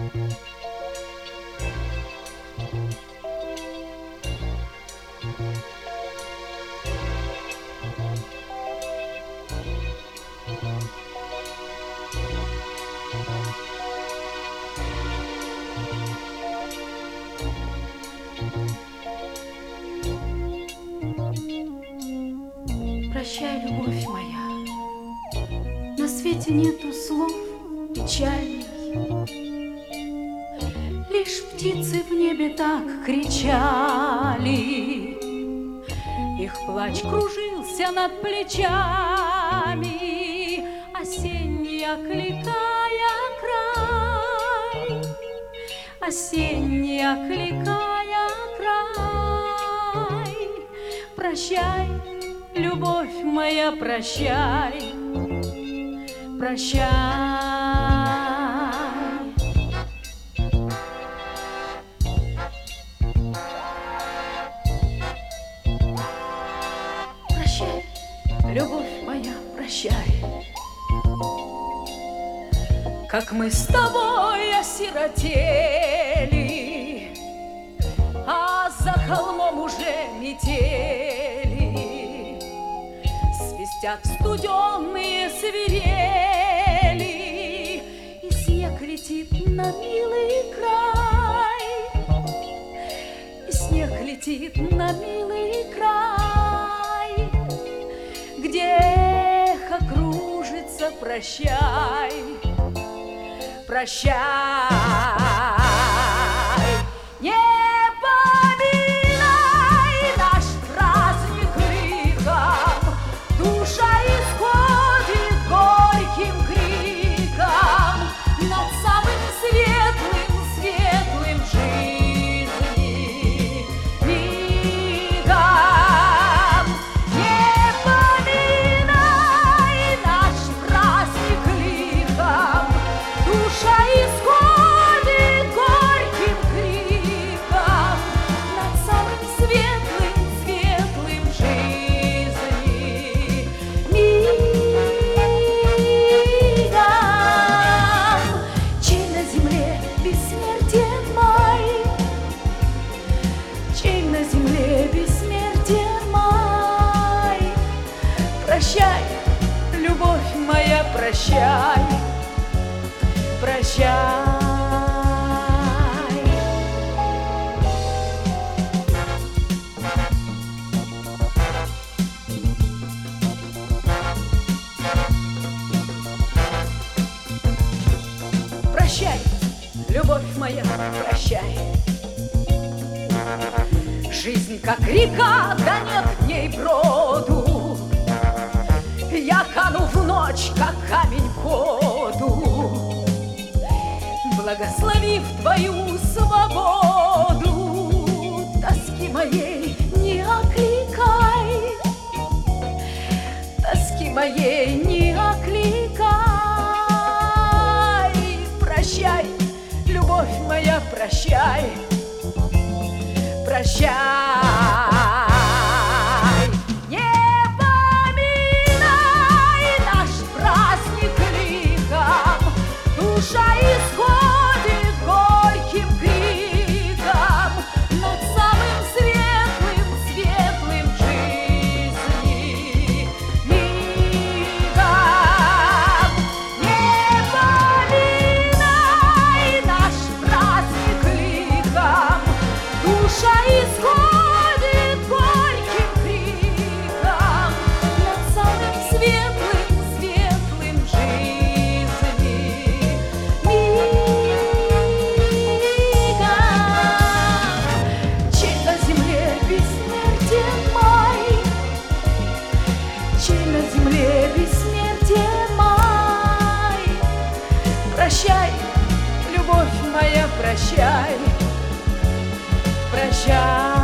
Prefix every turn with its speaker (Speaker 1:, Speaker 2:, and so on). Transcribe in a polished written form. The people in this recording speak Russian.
Speaker 1: Прощай, любовь моя, на свете нету слов печальных, лишь птицы в небе так кричали, их плач кружился над плечами, осенний окликая край, осенний окликая край. Прощай, любовь моя, прощай, прощай. Прощай, любовь моя, прощай. Как мы с тобой осиротели, а за холмом уже метели, свистят студеные свирели, и снег летит на милый край, и снег летит на милый край, где эхо кружится. Прощай, прощай. Не поминай наш праздник криком, душа исходит горьким криком над самым светлым, светлым жизни мигом. Не поминай наш праздник криком, душа исходит горьким криком над самым светлым, светлым жизни мигом. Чей на земле бессмертен май, чей на земле бессмертен май. Прощай, любовь моя, прощай, прощай. Прощай, любовь моя, прощай. Жизнь как река, да нет в ней броду. Я кану в ночь, как камень в воду, благословив твою свободу. Тоски моей не окликай, тоски моей не окликай. Прощай, любовь моя, прощай, прощай. Не поминай наш праздник криком, душа исходит горьким криком над самым светлым, светлым жизни мигом. Не поминай наш праздник криком, душа исходит горьким криком над самым светлым, светлым жизни мигом. Чей на земле бессмертен май, чей на земле бессмертен май. Прощай, любовь моя, прощай, прощай.